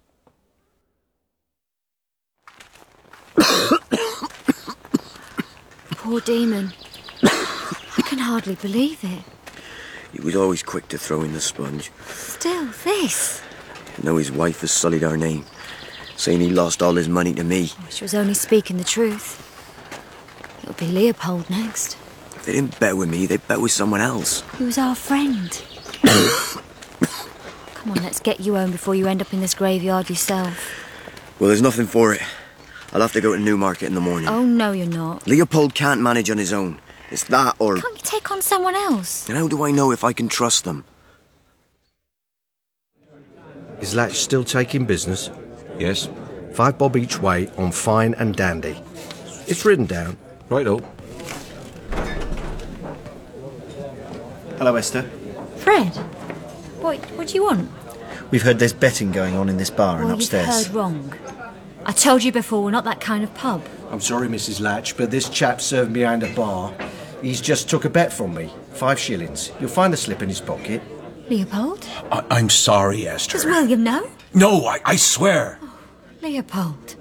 Poor Demon. I can hardly believe it. He was always quick to throw in the sponge. Still, this. Now his wife has sullied our name, saying he lost all his money to me. She was only speaking the truth. It'll be Leopold next. If they didn't bet with me, they'd bet with someone else. He was our friend. Come on, let's get you home before you end up in this graveyard yourself. Well, there's nothing for it. I'll have to go to Newmarket in the morning. Oh, no, you're not. Leopold can't manage on his own. It's that or... Can't you take on someone else? And how do I know if I can trust them? Is Latch still taking business? Yes. Five bob each way on Fine and Dandy. It's written down. Righto. Hello, Esther. Fred, what, what do you want? We've heard there's betting going on in this bar Well, and upstairs. you've heard wrong. I told you before, we're not that kind of pub. I'm sorry, Missus Latch, but this chap served me behind a bar. He's just took a bet from me. Five shillings. You'll find the slip in his pocket. Leopold? I- I'm sorry, Esther. Does William know? No, I, I swear. Oh, Leopold.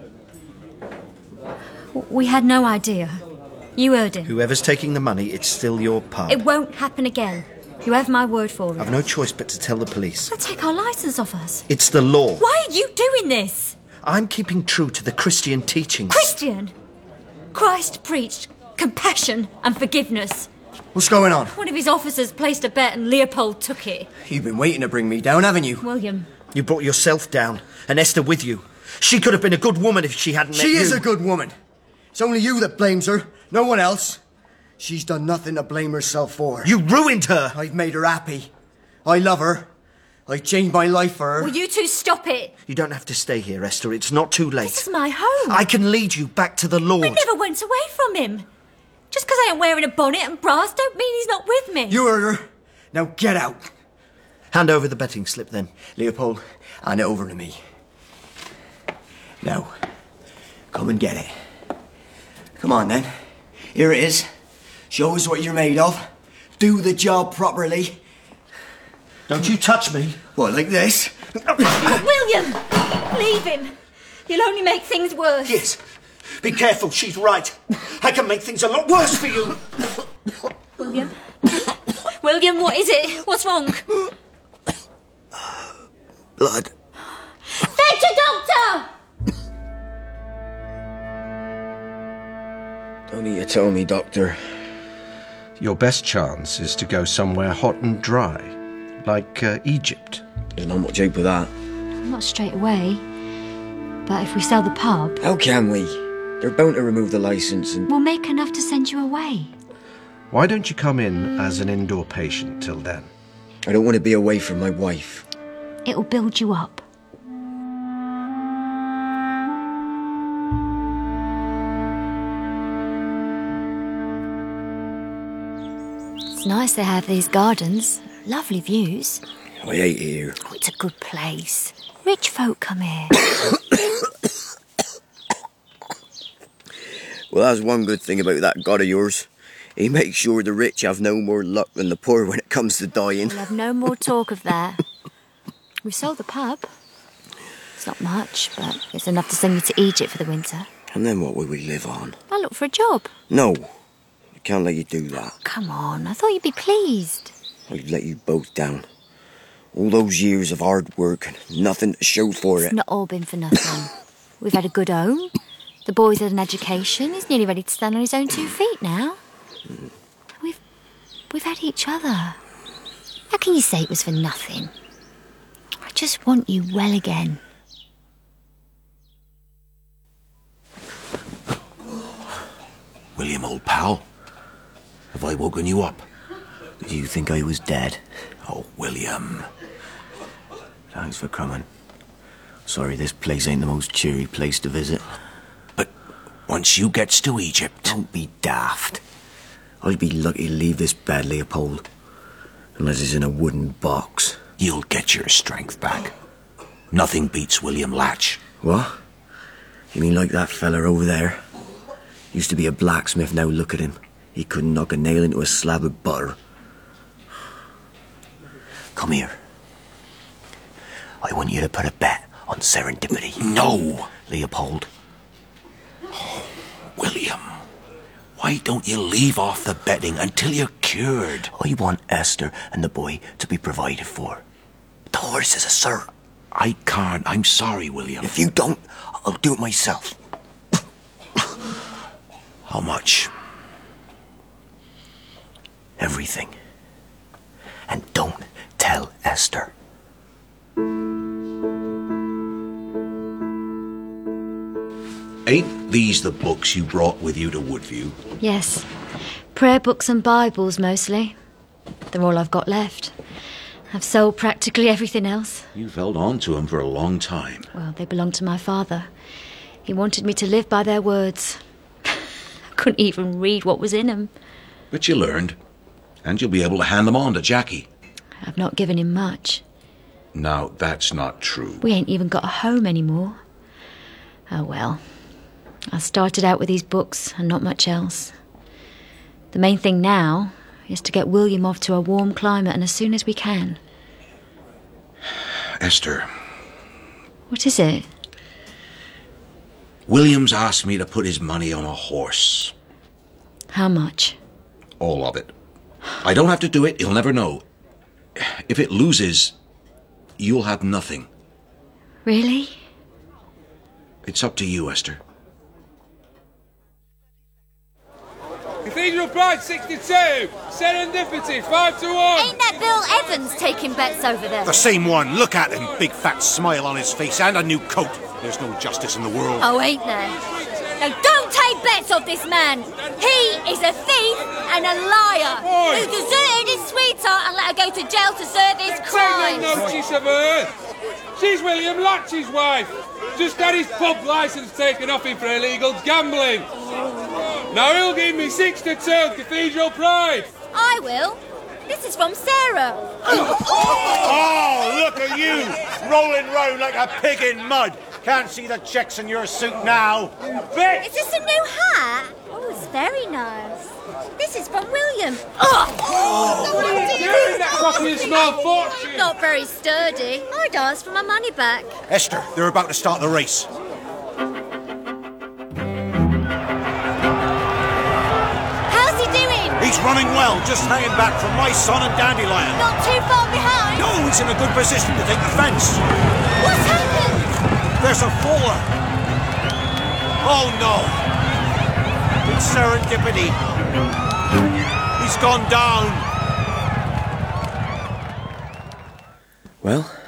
W- We had no idea. You heard him. Whoever's taking the money, it's still your pub. It won't happen again. You have my word for it. I've no choice but to tell the police. They'll take our licence off us. It's the law. Why are you doing this? I'm keeping true to the Christian teachings. Christian! Christ preached compassion and forgiveness. What's going on? One of his officers placed a bet and Leopold took it. You've been waiting to bring me down, haven't you? William. You brought yourself down, and Esther with you. She could have been a good woman if she hadn't met She you. is a good woman. It's only you that blames her, no one else. She's done nothing to blame herself for. You ruined her! I've made her happy. I love her. I changed my life for her. Will you two stop it? You don't have to stay here, Esther. It's not too late. This is my home. I can lead you back to the Lord. I never went away from him. Just because I ain't wearing a bonnet and brass don't mean he's not with me. You heard her. Now get out. Hand over the betting slip, then. Leopold, hand it over to me. Now, come and get it. Come on, then. Here it is. Show us what you're made of. Do the job properly. Don't you touch me. What, like this? William! Leave him. You'll only make things worse. Yes. Be careful, she's right. I can make things a lot worse for you. William? William, what is it? What's wrong? Blood. Fetch a doctor! Don't need to tell me, Doctor. Your best chance is to go somewhere hot and dry, like uh, Egypt. There's not much hope of that. Not straight away. But if we sell the pub, How can we? They're bound to remove the licence and... we'll make enough to send you away. Why don't you come in as an indoor patient till then? I don't want to be away from my wife. It'll build you up. It's nice they have these gardens. Lovely views. I hate it here. Oh, it's a good place. Rich folk come here. Well, that's one good thing about that God of yours. He makes sure the rich have no more luck than the poor when it comes to dying. We'll have no more talk of that. We've sold the pub. It's not much, but it's enough to send you to Egypt for the winter. And then what will we live on? I'll look for a job. No, I can't let you do that. Come on, I thought you'd be pleased. I've let you both down. All those years of hard work and nothing to show for It's it. not all been for nothing. We've had a good home. The boy's had an education. He's nearly ready to stand on his own two feet now. We've we've had each other. How can you say it was for nothing? I just want you well again. William, old pal, have I woken you up? Did you think I was dead? Oh, William. Thanks for coming. Sorry, this place ain't the most cheery place to visit. But once you gets to Egypt... Don't be daft. I'd be lucky to leave this bed, Leopold. Unless it's in a wooden box. You'll get your strength back. Nothing beats William Latch. What? You mean like that fella over there? Used to be a blacksmith, now look at him. He couldn't knock a nail into a slab of butter. Come here. I want you to put a bet on serendipity. No! Leopold. Oh, William, why don't you leave off the betting until you're cured? I want Esther and the boy to be provided for. The horse is a sir. I can't. I'm sorry, William. If you don't, I'll do it myself. How much? Everything. And don't tell Esther. Ain't these the books you brought with you to Woodview? Yes. Prayer books and Bibles, mostly. They're all I've got left. I've sold practically everything else. You've held on to them for a long time. Well, they belonged to my father. He wanted me to live by their words. I couldn't even read what was in them. But you learned. And you'll be able to hand them on to Jackie. I've not given him much. Now, that's not true. We ain't even got a home anymore. Oh well. I started out with these books and not much else. The main thing now is to get William off to a warm climate, and as soon as we can. Esther. What is it? William's asked me to put his money on a horse. How much? All of it. I don't have to do it. He'll never know. If it loses, you'll have nothing. Really? It's up to you, Esther. Cathedral Pride sixty-two. Serendipity five to one. Ain't that Bill Evans taking bets over there? The same one. Look at him. Big fat smile on his face and a new coat. There's no justice in the world. Oh, ain't there? Now, don't take bets off this man. He is a thief and a liar Oi. who deserted his sweetheart and let her go to jail to serve his crimes. Take no notice of her. She's William Latch's wife. Just had his pub licence taken off him for illegal gambling. Now he'll give me six to two, Cathedral Pride. I will. This is from Sarah. Oh, look at you, rolling round like a pig in mud. Can't see the checks in your suit now. Bitch! Is this a new hat? Oh, it's very nice. This is from William. Oh! What are you doing? That cost me a small fortune. Not very sturdy. I'd ask for my money back. Esther, they're about to start the race. How's he doing? He's running well, just hanging back from my son and Dandelion. Not too far behind? No, he's in a good position to take the fence. What's happened? There's a faller. Oh no. It's serendipity. He's gone down. Well?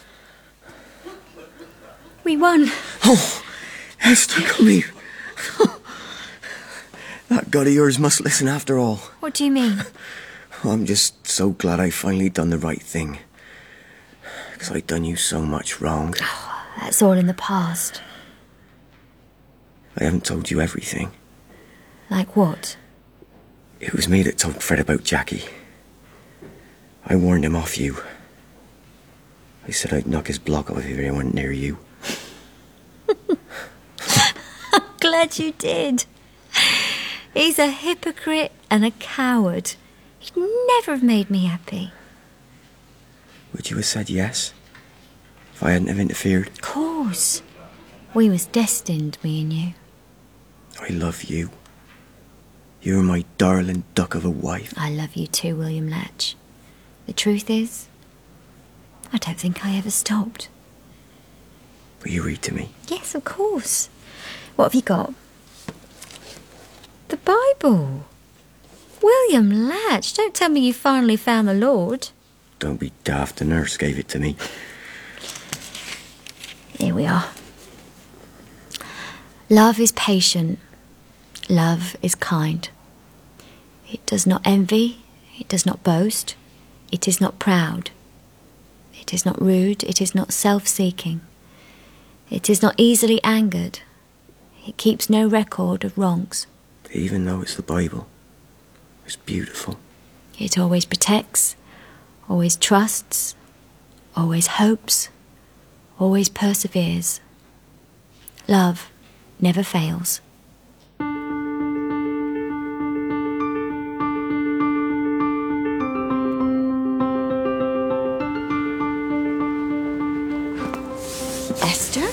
We won. Oh, Esther, come here. That God of yours must listen after all. What do you mean? I'm just so glad I finally done the right thing. Because I'd done you so much wrong. That's all in the past. I haven't told you everything. Like what? It was me that told Fred about Jackie. I warned him off you. I said I'd knock his block off if he went near you. I'm glad you did. He's a hypocrite and a coward. He'd never have made me happy. Would you have said yes? If I hadn't have interfered? Of course. We was destined, me and you. I love you. You're my darling duck of a wife. I love you too, William Latch. The truth is, I don't think I ever stopped. Will you read to me? Yes, of course. What have you got? The Bible. William Latch, don't tell me you finally found the Lord. Don't be daft, the nurse gave it to me. Here we are. Love is patient. Love is kind. It does not envy. It does not boast. It is not proud. It is not rude. It is not self-seeking. It is not easily angered. It keeps no record of wrongs. Even though it's the Bible, it's beautiful. It always protects, always trusts, always hopes, always perseveres. Love never fails. Esther?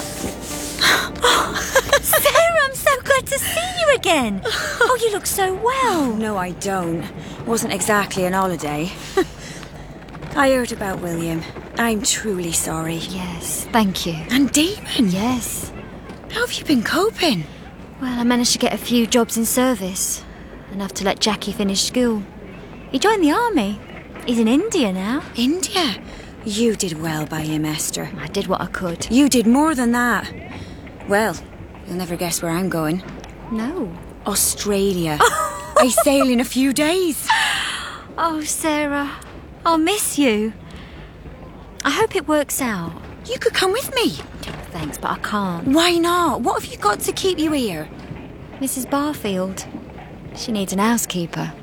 Sarah, I'm so glad to see you again. Oh, you look so well. No, I don't. Wasn't exactly an holiday. I heard about William. I'm truly sorry. Yes, thank you. And Damon? Yes. How have you been coping? Well, I managed to get a few jobs in service. Enough to let Jackie finish school. He joined the army. He's in India now. India? You did well by him, Esther. I did what I could. You did more than that. Well, you'll never guess where I'm going. No. Australia. I sail in a few days. Oh, Sarah, I'll miss you. I hope it works out. You could come with me. Thanks, but I can't. Why not? What have you got to keep you here? Missus Barfield. She needs an housekeeper.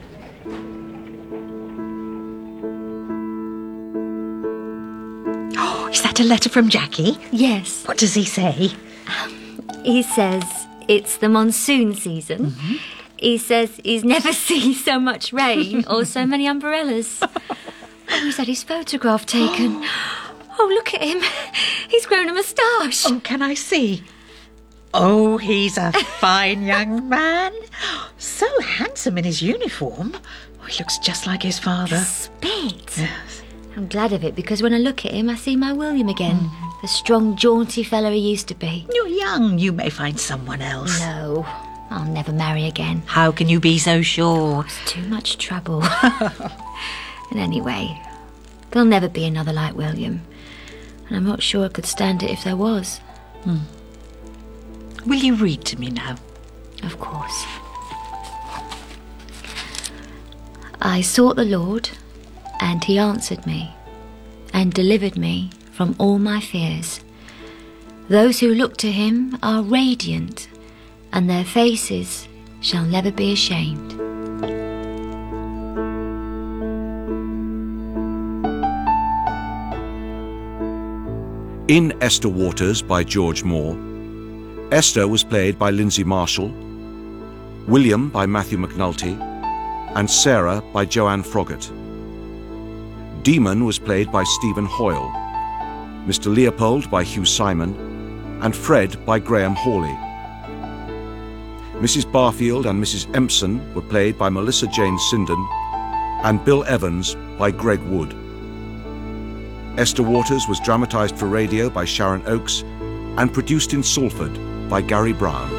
a letter from Jackie? Yes. What does he say? He says it's the monsoon season. Mm-hmm. He says he's never seen so much rain or so many umbrellas. Oh, he's had his photograph taken. Oh, look at him. He's grown a moustache. Oh, can I see? Oh, he's a fine young man. So handsome in his uniform. Oh, he looks just like his father. Spit. Yes. I'm glad of it, because when I look at him, I see my William again. Mm. The strong, jaunty fellow he used to be. You're young. You may find someone else. No, I'll never marry again. How can you be so sure? It's too much trouble. And anyway, there'll never be another like William. And I'm not sure I could stand it if there was. Hmm. Will you read to me now? Of course. I sought the Lord, and he answered me, and delivered me from all my fears. Those who look to him are radiant, and their faces shall never be ashamed. In Esther Waters by George Moore, Esther was played by Lindsay Marshall, William by Matthew McNulty, and Sarah by Joanne Froggatt. Demon was played by Stephen Hoyle, Mister Leopold by Hugh Simon, and Fred by Graham Hawley. Missus Barfield and Missus Empson were played by Melissa Jane Sinden, and Bill Evans by Greg Wood. Esther Waters was dramatised for radio by Sharon Oakes and produced in Salford by Gary Brown.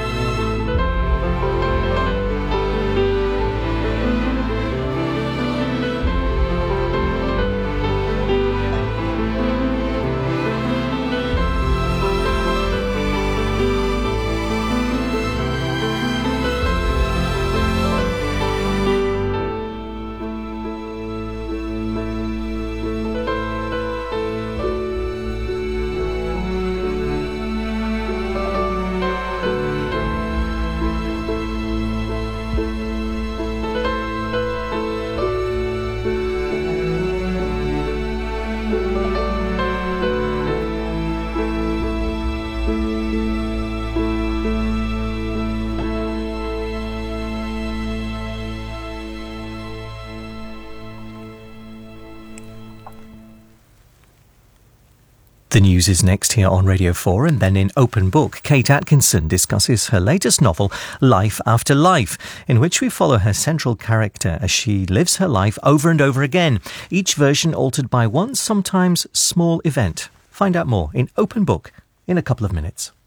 The news is next here on Radio four, and then in Open Book, Kate Atkinson discusses her latest novel, Life After Life, in which we follow her central character as she lives her life over and over again, each version altered by one sometimes small event. Find out more in Open Book in a couple of minutes.